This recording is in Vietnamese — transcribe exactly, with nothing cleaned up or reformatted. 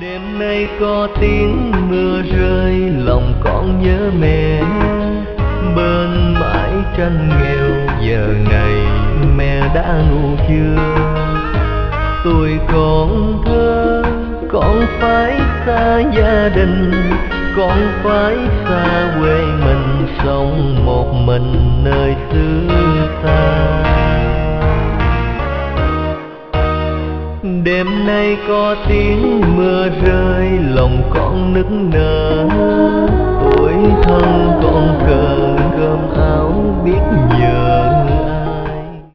Đêm nay có tiếng mưa rơi, lòng con nhớ mẹ. Bên bãi tranh nghèo giờ này mẹ đã ngủ chưa? Tôi còn thơ, con phải xa gia đình, con phải xa quê mình, sống một mình nơi xứ xa. Đêm nay có tiếng mưa rơi, lòng con nức nở. Tuổi thân con cần cơm áo biết nhờ,